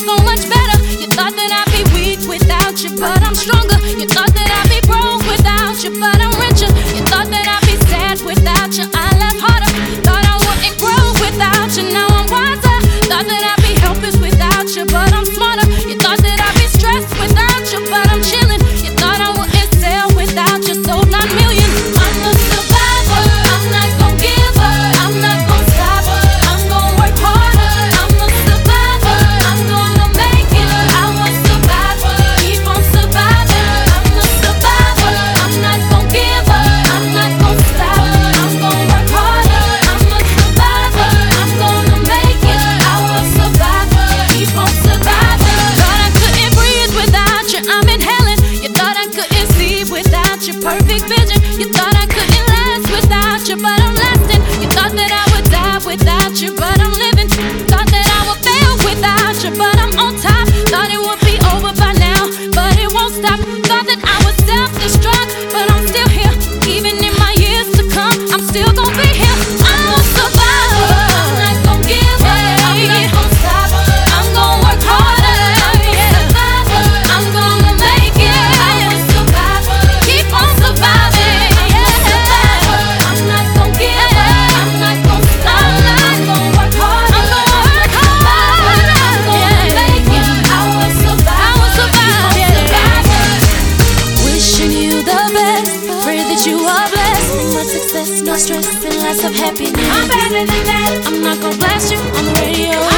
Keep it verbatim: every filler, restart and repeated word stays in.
so much better. You thought that I'd be weak without you, but I'm stronger. You thought that I'd be broke without you, but I'm richer. You thought that I'd be sad without you, I laugh harder. Thought I wouldn't grow without you, now I'm wiser. Thought that I'd be helpless without you, but I'm smarter. You thought that I'd be stressed without you, but I'm chilling. You thought I wouldn't sell without you, sold not millions. I'm a survivor, I'm not gon' give up, I'm not gon' stop, I'm gon' work harder. I'm a survivor, I'm gonna make it. I was survivor, keep on surviving. I'm a survivor, I'm not gon' give up, I'm not gon' stop, I'm gon' work harder. I'm a survivor, I'm gonna make it. I was survivor, keep on surviving. Thought I couldn't breathe without you, I'm inhaling. You thought I couldn't see without your perfect vision. You thought I couldn't last without you, but I'm lasting. You thought that I would die without you, but I'm living. Thought that I would fail without you, but I'm on top. Thought it would be over by now, but it won't stop. Thought that I would self-destruct, but I'm still here. Even in my years to come, I'm still gonna be here. I'm a survivor, I'm not gon' give up, I'm not gon' stop, I'm gon' work harder. I'm a survivor, I'm gonna make it. I am a survivor, keep on surviving. I'm a survivor, I'm not gon' give up, I'm not gon' stop, I'm gon' work harder. I'm gonna work harder, I'm gonna make it. I will survive, I will survive, keep on surviving. Wishing you the best, pray that you are blessed. Much success, no stress, and lots of happiness. I'm better than that. I'm not gonna blast you on the radio.